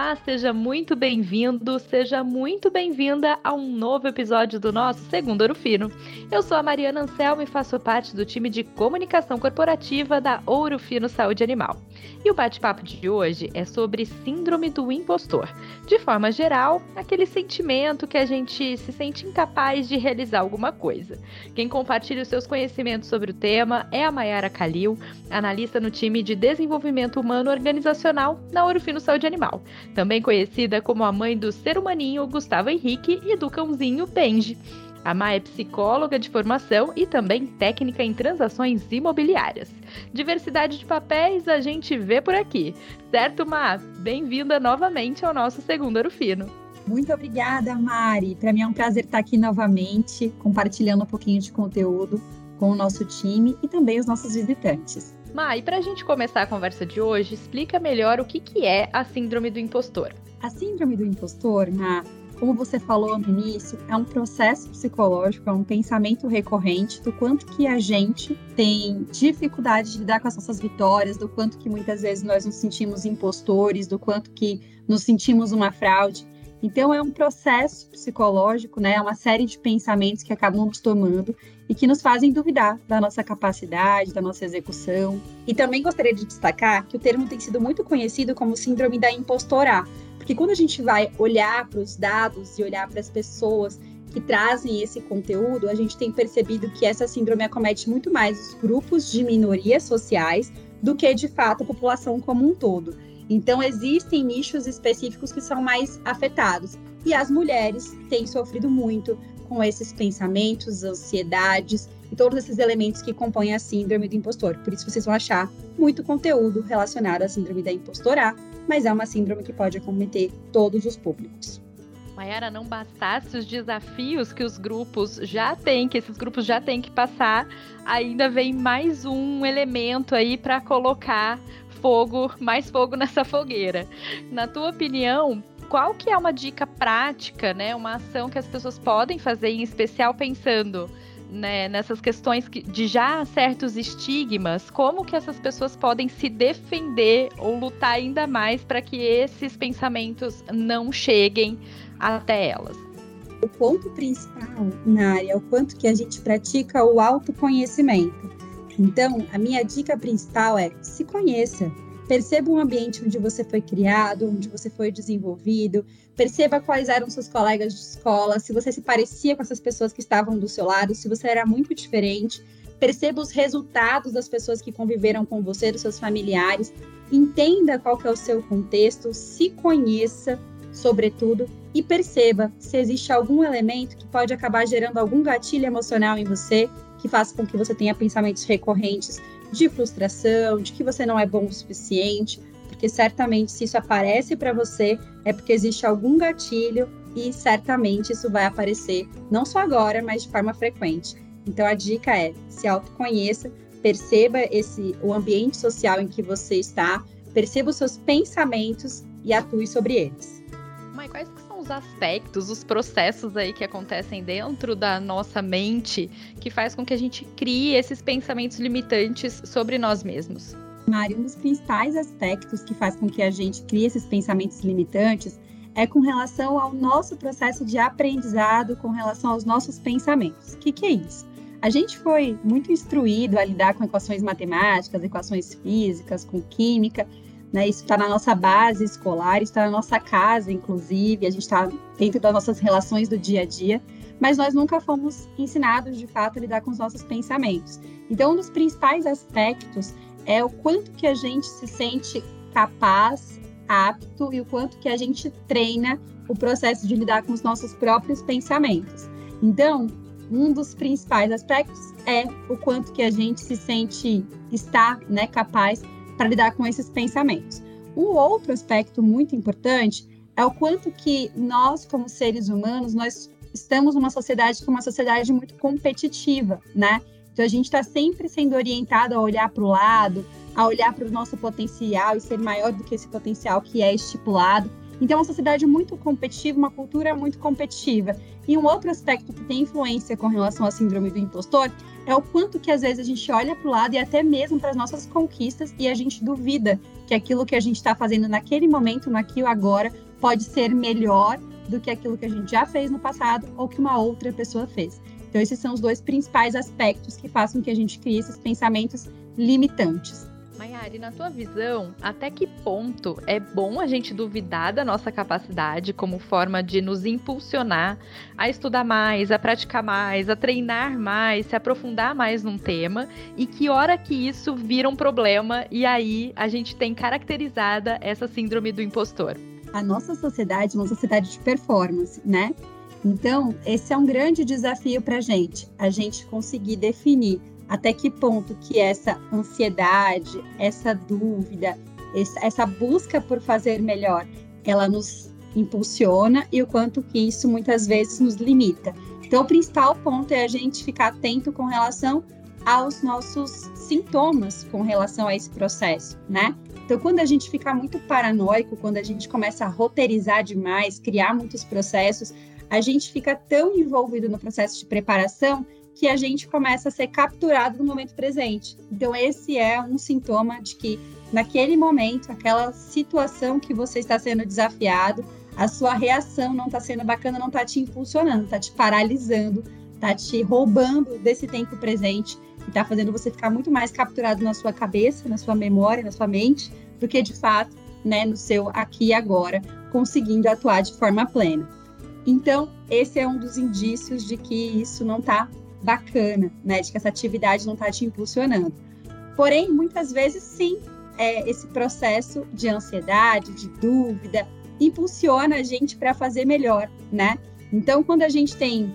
Olá, seja muito bem-vindo, seja muito bem-vinda a um novo episódio do nosso Segundo Ouro Fino. Eu sou a Mariana Anselmo e faço parte do time de comunicação corporativa da Ouro Fino Saúde Animal. E o bate-papo de hoje é sobre síndrome do impostor. De forma geral, aquele sentimento que a gente se sente incapaz de realizar alguma coisa. Quem compartilha os seus conhecimentos sobre o tema é a Mayara Calil, analista no time de desenvolvimento humano organizacional da Ouro Fino Saúde Animal, também conhecida como a mãe do ser humaninho Gustavo Henrique e do cãozinho Benji. A Má é psicóloga de formação e também técnica em transações imobiliárias. Diversidade de papéis a gente vê por aqui. Certo, Má? Bem-vinda novamente ao nosso Segundo Ouro Fino. Muito obrigada, Mari. Para mim é um prazer estar aqui novamente, compartilhando um pouquinho de conteúdo com o nosso time e também os nossos visitantes. Má, e para a gente começar a conversa de hoje, explica melhor o que é a síndrome do impostor. A síndrome do impostor, Má, como você falou no início, é um processo psicológico, é um pensamento recorrente do quanto que a gente tem dificuldade de lidar com as nossas vitórias, do quanto que muitas vezes nós nos sentimos impostores, do quanto que nos sentimos uma fraude. Então, é um processo psicológico, né? É uma série de pensamentos que acabam nos tomando e que nos fazem duvidar da nossa capacidade, da nossa execução. E também gostaria de destacar que o termo tem sido muito conhecido como síndrome da impostora, porque quando a gente vai olhar para os dados e olhar para as pessoas que trazem esse conteúdo, a gente tem percebido que essa síndrome acomete muito mais os grupos de minorias sociais do que, de fato, a população como um todo. Então, existem nichos específicos que são mais afetados. E as mulheres têm sofrido muito com esses pensamentos, ansiedades e todos esses elementos que compõem a síndrome do impostor. Por isso, vocês vão achar muito conteúdo relacionado à síndrome da impostora, mas é uma síndrome que pode acometer todos os públicos. Mayara, não bastasse os desafios que os grupos já têm, que esses grupos já têm que passar, ainda vem mais um elemento aí para colocar mais fogo nessa fogueira. Na tua opinião, qual que é uma dica prática, né, uma ação que as pessoas podem fazer, em especial pensando, né, nessas questões de já certos estigmas, como que essas pessoas podem se defender ou lutar ainda mais para que esses pensamentos não cheguem até elas? O ponto principal, Nari, é o quanto que a gente pratica o autoconhecimento. Então, a minha dica principal é: se conheça. Perceba o ambiente onde você foi criado, onde você foi desenvolvido. Perceba quais eram seus colegas de escola, se você se parecia com essas pessoas que estavam do seu lado, se você era muito diferente. Perceba os resultados das pessoas que conviveram com você, dos seus familiares. Entenda qual que é o seu contexto, se conheça, sobretudo, e perceba se existe algum elemento que pode acabar gerando algum gatilho emocional em você, que faça com que você tenha pensamentos recorrentes de frustração, de que você não é bom o suficiente, porque certamente se isso aparece para você é porque existe algum gatilho e certamente isso vai aparecer não só agora, mas de forma frequente. Então a dica é: se autoconheça, perceba o ambiente social em que você está, perceba os seus pensamentos e atue sobre eles. Mas quais que são os aspectos, os processos aí que acontecem dentro da nossa mente que faz com que a gente crie esses pensamentos limitantes sobre nós mesmos? Mari, um dos principais aspectos que faz com que a gente crie esses pensamentos limitantes é com relação ao nosso processo de aprendizado, com relação aos nossos pensamentos. O que é isso? A gente foi muito instruído a lidar com equações matemáticas, equações físicas, com química, né? Isso está na nossa base escolar, está na nossa casa, inclusive, a gente está dentro das nossas relações do dia a dia, mas nós nunca fomos ensinados, de fato, a lidar com os nossos pensamentos. Então, um dos principais aspectos é o quanto que a gente se sente capaz, apto, e o quanto que a gente treina o processo de lidar com os nossos próprios pensamentos. Então, um dos principais aspectos é o quanto que a gente se sente, né, capaz para lidar com esses pensamentos. Um outro aspecto muito importante é o quanto que nós, como seres humanos, nós estamos numa sociedade que é uma sociedade muito competitiva, né? Então, a gente está sempre sendo orientado a olhar para o lado, a olhar para o nosso potencial e ser maior do que esse potencial que é estipulado. Então, é uma sociedade muito competitiva, uma cultura muito competitiva. E um outro aspecto que tem influência com relação à síndrome do impostor é o quanto que, às vezes, a gente olha para o lado e até mesmo para as nossas conquistas e a gente duvida que aquilo que a gente está fazendo naquele momento, naquilo agora, pode ser melhor do que aquilo que a gente já fez no passado ou que uma outra pessoa fez. Então, esses são os dois principais aspectos que fazem com que a gente crie esses pensamentos limitantes. Mayara, na tua visão, até que ponto é bom a gente duvidar da nossa capacidade como forma de nos impulsionar a estudar mais, a praticar mais, a treinar mais, se aprofundar mais num tema, e que hora que isso vira um problema e aí a gente tem caracterizada essa síndrome do impostor? A nossa sociedade é uma sociedade de performance, né? Então, esse é um grande desafio para a gente conseguir definir até que ponto que essa ansiedade, essa dúvida, essa busca por fazer melhor, ela nos impulsiona e o quanto que isso muitas vezes nos limita. Então, o principal ponto é a gente ficar atento com relação aos nossos sintomas com relação a esse processo, né? Então, quando a gente fica muito paranoico, quando a gente começa a roteirizar demais, criar muitos processos, a gente fica tão envolvido no processo de preparação que a gente começa a ser capturado no momento presente. Então, esse é um sintoma de que, naquele momento, aquela situação que você está sendo desafiado, a sua reação não está sendo bacana, não está te impulsionando, está te paralisando, está te roubando desse tempo presente e está fazendo você ficar muito mais capturado na sua cabeça, na sua memória, na sua mente, do que, de fato, né, no seu aqui e agora, conseguindo atuar de forma plena. Então, esse é um dos indícios de que isso não está bacana, né, de que essa atividade não está te impulsionando. Porém, muitas vezes, sim, esse processo de ansiedade, de dúvida, impulsiona a gente para fazer melhor, né? Então, quando a gente tem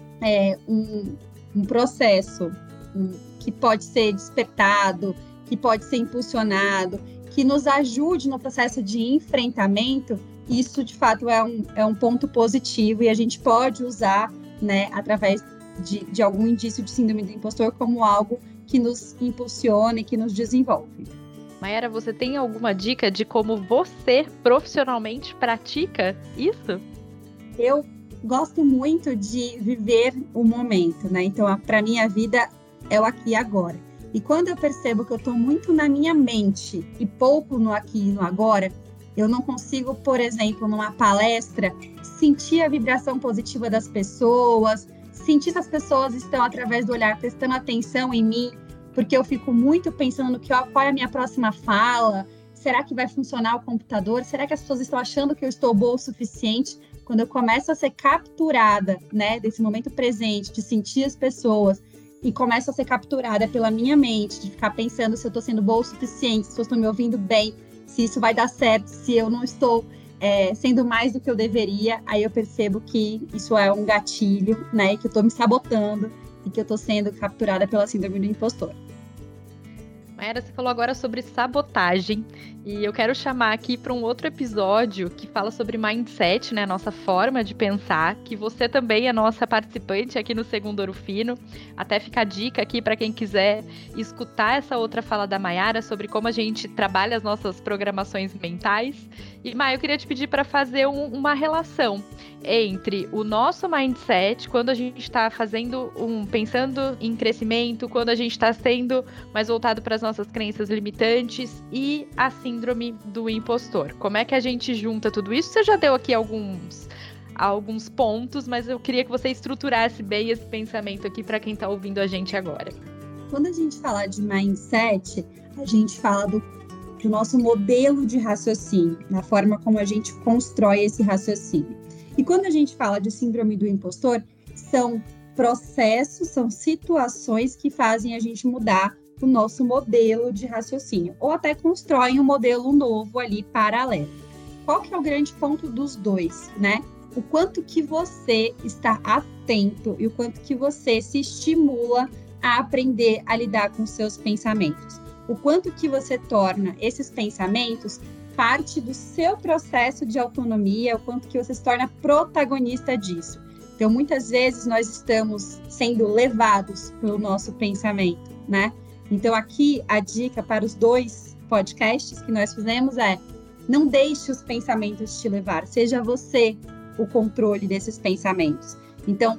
um processo que pode ser despertado, que pode ser impulsionado, que nos ajude no processo de enfrentamento, isso, de fato, é um ponto positivo e a gente pode usar, né, através de algum indício de síndrome do impostor como algo que nos impulsiona e que nos desenvolve. Mayara, você tem alguma dica de como você profissionalmente pratica isso? Eu gosto muito de viver o momento, né? Então, para mim, a vida é o aqui e agora. E quando eu percebo que eu estou muito na minha mente e pouco no aqui e no agora, eu não consigo, por exemplo, numa palestra, sentir a vibração positiva das pessoas, sentir se as pessoas estão, através do olhar, prestando atenção em mim, porque eu fico muito pensando no qual é a minha próxima fala, será que vai funcionar o computador, será que as pessoas estão achando que eu estou boa o suficiente? Quando eu começo a ser capturada, né, desse momento presente, de sentir as pessoas, e começo a ser capturada pela minha mente, de ficar pensando se eu estou sendo boa o suficiente, se eu estou me ouvindo bem, se isso vai dar certo, se eu não estou sendo mais do que eu deveria, aí eu percebo que isso é um gatilho, né, que eu estou me sabotando e que eu estou sendo capturada pela síndrome do impostor. Mayara, você falou agora sobre sabotagem e eu quero chamar aqui para um outro episódio que fala sobre mindset, né, a nossa forma de pensar, que você também é nossa participante aqui no Segundo Ouro Fino. Até fica a dica aqui para quem quiser escutar essa outra fala da Mayara sobre como a gente trabalha as nossas programações mentais. E, Maia, eu queria te pedir para fazer uma relação entre o nosso mindset, quando a gente está pensando em crescimento, quando a gente está sendo mais voltado para as nossas crenças limitantes e a síndrome do impostor. Como é que a gente junta tudo isso? Você já deu aqui alguns pontos, mas eu queria que você estruturasse bem esse pensamento aqui para quem está ouvindo a gente agora. Quando a gente fala de mindset, a gente fala do nosso modelo de raciocínio, na forma como a gente constrói esse raciocínio. E quando a gente fala de síndrome do impostor, são processos, são situações que fazem a gente mudar o nosso modelo de raciocínio, ou até constroem um modelo novo ali paralelo. Qual que é o grande ponto dos dois, né? O quanto que você está atento e o quanto que você se estimula a aprender a lidar com seus pensamentos. O quanto que você torna esses pensamentos parte do seu processo de autonomia, o quanto que você se torna protagonista disso. Então, muitas vezes, nós estamos sendo levados pelo nosso pensamento, né? Então, aqui, a dica para os 2 podcasts que nós fizemos é não deixe os pensamentos te levar, seja você o controle desses pensamentos. Então,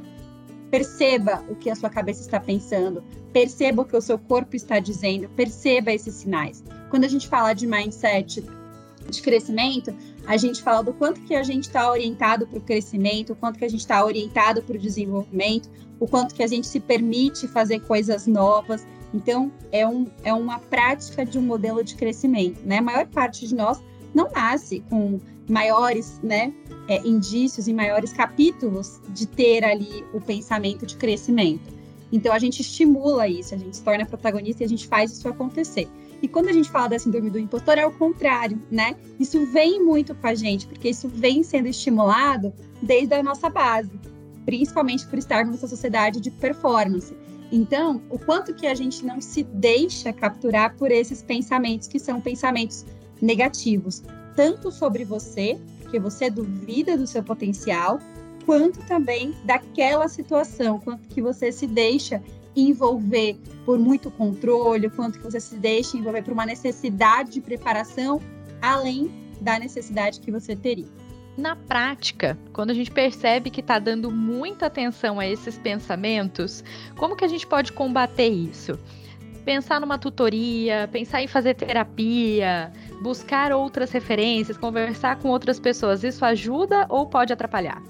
perceba o que a sua cabeça está pensando, perceba o que o seu corpo está dizendo, perceba esses sinais. Quando a gente fala de mindset de crescimento, a gente fala do quanto que a gente está orientado para o crescimento, o quanto que a gente está orientado para o desenvolvimento, o quanto que a gente se permite fazer coisas novas. Então, é uma prática de um modelo de crescimento, né? A maior parte de nós não nasce com maiores, né, indícios e maiores capítulos de ter ali o pensamento de crescimento. Então, a gente estimula isso, a gente se torna protagonista e a gente faz isso acontecer. E quando a gente fala da síndrome do impostor, é o contrário, né? Isso vem muito com a gente, porque isso vem sendo estimulado desde a nossa base, principalmente por estarmos nessa sociedade de performance. Então, o quanto que a gente não se deixa capturar por esses pensamentos, que são pensamentos negativos, tanto sobre você, porque você duvida do seu potencial, quanto também daquela situação, quanto que você se deixa envolver por muito controle, quanto que você se deixa envolver por uma necessidade de preparação, além da necessidade que você teria. Na prática, quando a gente percebe que está dando muita atenção a esses pensamentos, como que a gente pode combater isso? Pensar numa tutoria, pensar em fazer terapia, buscar outras referências, conversar com outras pessoas, isso ajuda ou pode atrapalhar?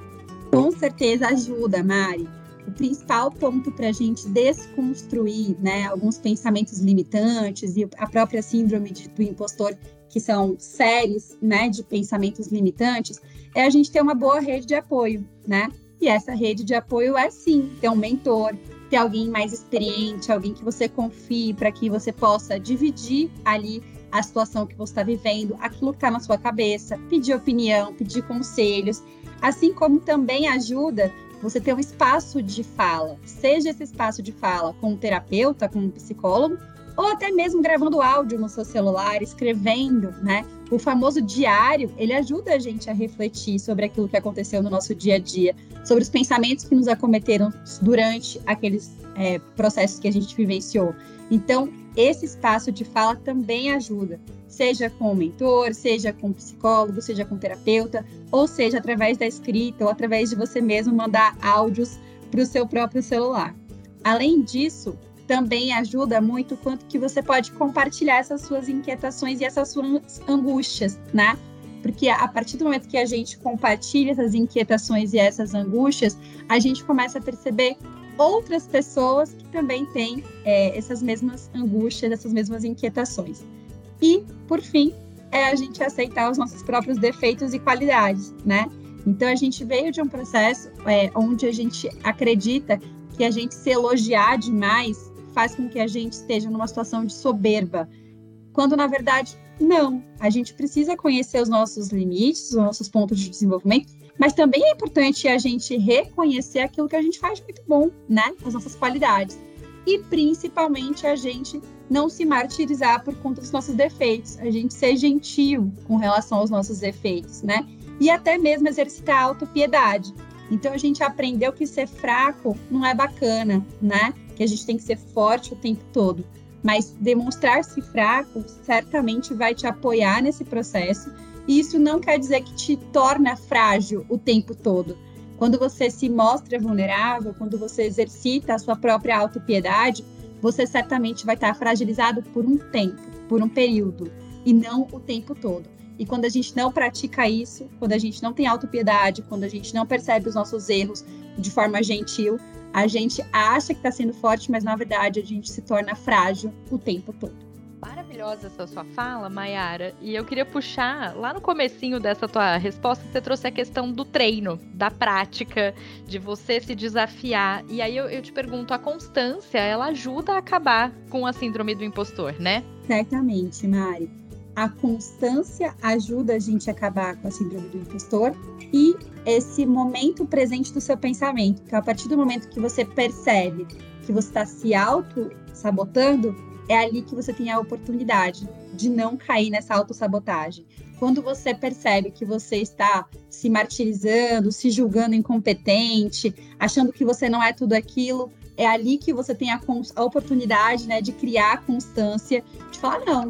Com certeza ajuda, Mari. O principal ponto para a gente desconstruir, né, alguns pensamentos limitantes e a própria síndrome do impostor, que são séries, né, de pensamentos limitantes, é a gente ter uma boa rede de apoio, né? E essa rede de apoio é, sim, ter um mentor, ter alguém mais experiente, alguém que você confie, para que você possa dividir ali a situação que você está vivendo, aquilo que está na sua cabeça, pedir opinião, pedir conselhos, assim como também ajuda você ter um espaço de fala, seja esse espaço de fala com um terapeuta, com um psicólogo, ou até mesmo gravando áudio no seu celular, escrevendo, né? O famoso diário, ele ajuda a gente a refletir sobre aquilo que aconteceu no nosso dia a dia, sobre os pensamentos que nos acometeram durante aqueles processos que a gente vivenciou. Então, esse espaço de fala também ajuda, seja com o mentor, seja com o psicólogo, seja com o terapeuta, ou seja através da escrita, ou através de você mesmo mandar áudios para o seu próprio celular. Além disso, também ajuda muito quanto que você pode compartilhar essas suas inquietações e essas suas angústias, né? Porque a partir do momento que a gente compartilha essas inquietações e essas angústias, a gente começa a perceber outras pessoas que também têm essas mesmas angústias, essas mesmas inquietações. E, por fim, a gente aceitar os nossos próprios defeitos e qualidades, né? Então, a gente veio de um processo onde a gente acredita que a gente se elogiar demais faz com que a gente esteja numa situação de soberba, quando, na verdade, não. A gente precisa conhecer os nossos limites, os nossos pontos de desenvolvimento, mas também é importante a gente reconhecer aquilo que a gente faz muito bom, né? As nossas qualidades. E, principalmente, a gente não se martirizar por conta dos nossos defeitos, a gente ser gentil com relação aos nossos defeitos, né? E até mesmo exercitar a autopiedade. Então, a gente aprendeu que ser fraco não é bacana, né? Que a gente tem que ser forte o tempo todo. Mas demonstrar-se fraco certamente vai te apoiar nesse processo. E isso não quer dizer que te torna frágil o tempo todo. Quando você se mostra vulnerável, quando você exercita a sua própria autopiedade, você certamente vai estar fragilizado por um tempo, por um período, e não o tempo todo. E quando a gente não pratica isso, quando a gente não tem autopiedade, quando a gente não percebe os nossos erros de forma gentil, a gente acha que está sendo forte, mas na verdade a gente se torna frágil o tempo todo. Maravilhosa essa sua fala, Mayara. E eu queria puxar, lá no comecinho dessa tua resposta, você trouxe a questão do treino, da prática, de você se desafiar. E aí eu te pergunto, a constância, ela ajuda a acabar com a síndrome do impostor, né? Certamente, Mari. A constância ajuda a gente a acabar com a síndrome do impostor e esse momento presente do seu pensamento. Então, a partir do momento que você percebe que você está se auto-sabotando, é ali que você tem a oportunidade de não cair nessa autossabotagem. Quando você percebe que você está se martirizando, se julgando incompetente, achando que você não é tudo aquilo, é ali que você tem a oportunidade, né, de criar a constância, de falar, não,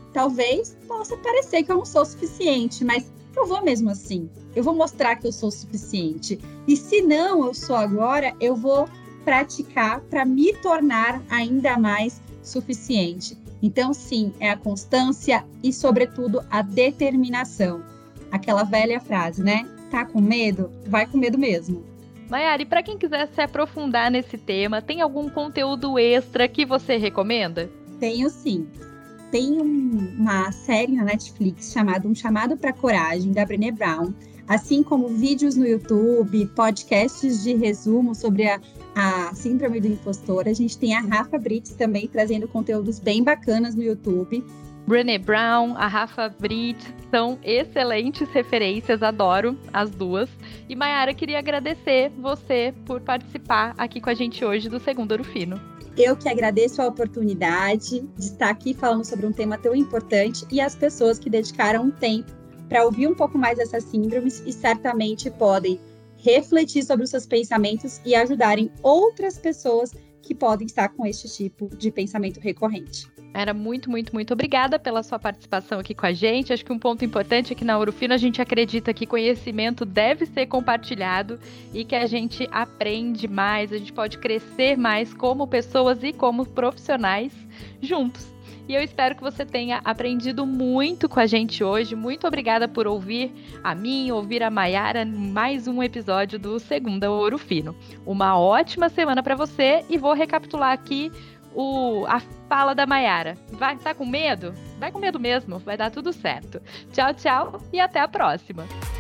talvez possa parecer que eu não sou suficiente, mas eu vou mesmo assim. Eu vou mostrar que eu sou suficiente. E se não eu sou agora, eu vou praticar para me tornar ainda mais suficiente. Então, sim, é a constância e, sobretudo, a determinação. Aquela velha frase, né? Tá com medo? Vai com medo mesmo. Mayara, e para quem quiser se aprofundar nesse tema, tem algum conteúdo extra que você recomenda? Tenho sim. Tem uma série na Netflix chamada Um Chamado para Coragem, da Brené Brown, assim como vídeos no YouTube, podcasts de resumo sobre a síndrome do impostor. A gente tem a Rafa Brits também trazendo conteúdos bem bacanas no YouTube. Brené Brown, a Rafa Brits são excelentes referências, adoro as duas. E Mayara, queria agradecer você por participar aqui com a gente hoje do Segundo Ouro Fino. Eu que agradeço a oportunidade de estar aqui falando sobre um tema tão importante e as pessoas que dedicaram um tempo para ouvir um pouco mais dessas síndromes e certamente podem refletir sobre os seus pensamentos e ajudarem outras pessoas que podem estar com este tipo de pensamento recorrente. Era muito obrigada pela sua participação aqui com a gente. Acho que um ponto importante é que na Ouro Fino a gente acredita que conhecimento deve ser compartilhado e que a gente aprende mais, a gente pode crescer mais como pessoas e como profissionais juntos. E eu espero que você tenha aprendido muito com a gente hoje. Muito obrigada por ouvir a mim, ouvir a Mayara em mais um episódio do Segundo Ouro Fino. Uma ótima semana para você e vou recapitular aqui a fala da Mayara. Vai estar com medo? Vai com medo mesmo, vai dar tudo certo. Tchau, tchau e até a próxima.